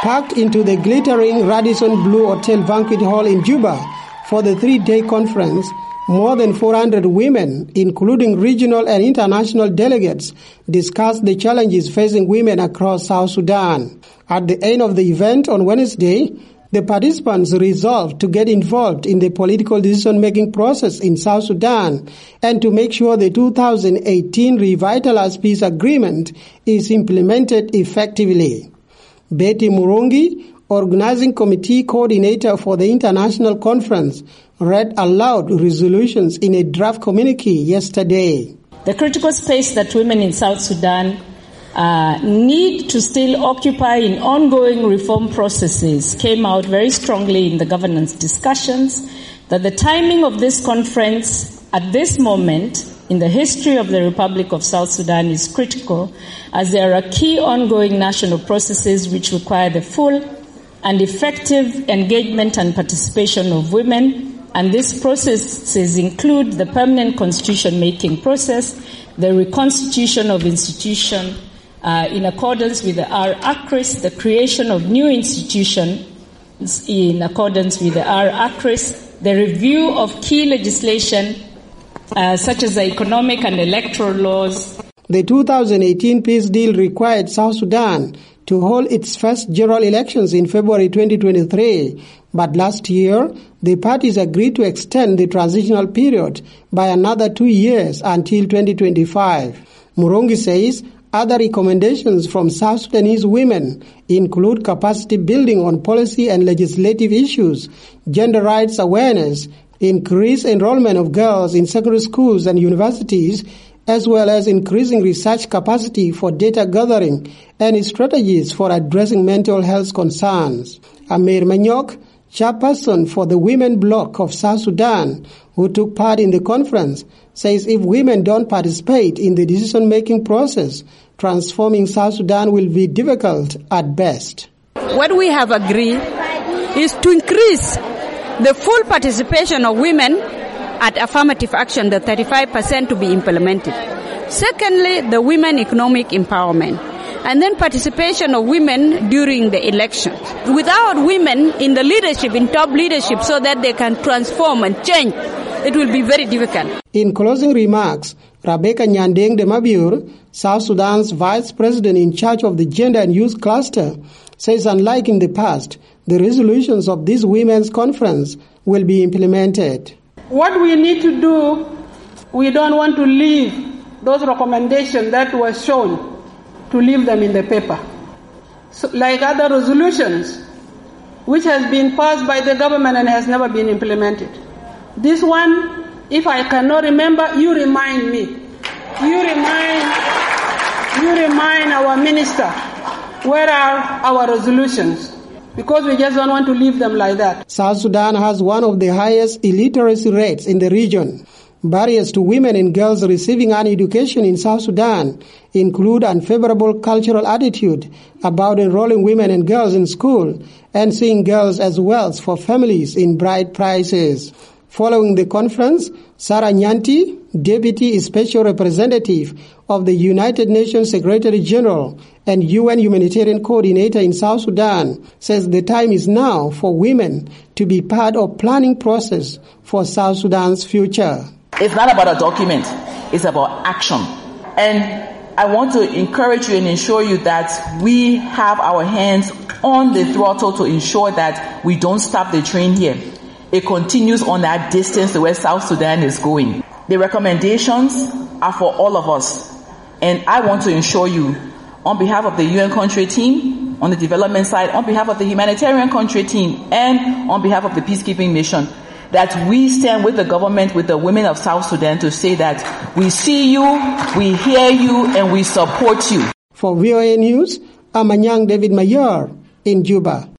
packed into the glittering Radisson Blu Hotel Banquet Hall in Juba for the 3-day conference. More than 400 women, including regional and international delegates, discussed the challenges facing women across South Sudan. At the end of the event on Wednesday, the participants resolved to get involved in the political decision-making process in South Sudan and to make sure the 2018 Revitalized Peace Agreement is implemented effectively. Betty Murungi, Organizing Committee Coordinator for the International Conference, read aloud resolutions in a draft communique yesterday. The critical space that women in South Sudan need to still occupy in ongoing reform processes came out very strongly in the governance discussions. That the timing of this conference at this moment in the history of the Republic of South Sudan is critical, as there are key ongoing national processes which require the full and effective engagement and participation of women. And these processes include the permanent constitution-making process, the reconstitution of institutions in accordance with the R-ACRIS, the creation of new institutions in accordance with the R-ACRIS, the review of key legislation such as the economic and electoral laws. The 2018 peace deal required South Sudan to hold its first general elections in February 2023, but last year, the parties agreed to extend the transitional period by another 2 years until 2025. Murungi says other recommendations from South Sudanese women include capacity building on policy and legislative issues, gender rights awareness, increased enrollment of girls in secondary schools and universities, as well as increasing research capacity for data gathering and strategies for addressing mental health concerns. Amir Manyok, chairperson for the Women Bloc of South Sudan, who took part in the conference, says if women don't participate in the decision-making process, transforming South Sudan will be difficult at best. What we have agreed is to increase the full participation of women at affirmative action, the 35% to be implemented. Secondly, the women economic empowerment. And then participation of women during the elections. Without women in the leadership, in top leadership, so that they can transform and change, it will be very difficult. In closing remarks, Rebecca Nyandeng de Mabur, South Sudan's vice president in charge of the gender and youth cluster, says unlike in the past, the resolutions of this women's conference will be implemented. What we need to do, we don't want to leave those recommendations that were shown, to leave them in the paper. So, like other resolutions, which has been passed by the government and has never been implemented. This one, if I cannot remember, you remind me. You remind our minister, where are our resolutions? Because we just don't want to leave them like that. South Sudan has one of the highest illiteracy rates in the region. Barriers to women and girls receiving an education in South Sudan include unfavorable cultural attitude about enrolling women and girls in school and seeing girls as wealth for families in bride prices. Following the conference, Sarah Nyanti, Deputy Special Representative of the United Nations Secretary General and UN Humanitarian Coordinator in South Sudan, says the time is now for women to be part of planning process for South Sudan's future. It's not about a document, it's about action. And I want to encourage you and ensure you that we have our hands on the throttle to ensure that we don't stop the train here. It continues on that distance to where South Sudan is going. The recommendations are for all of us. And I want to ensure you, on behalf of the UN country team, on the development side, on behalf of the humanitarian country team, and on behalf of the peacekeeping mission, that we stand with the government, with the women of South Sudan to say that we see you, we hear you, and we support you. For VOA News, I'm Anyang David Mayor in Juba.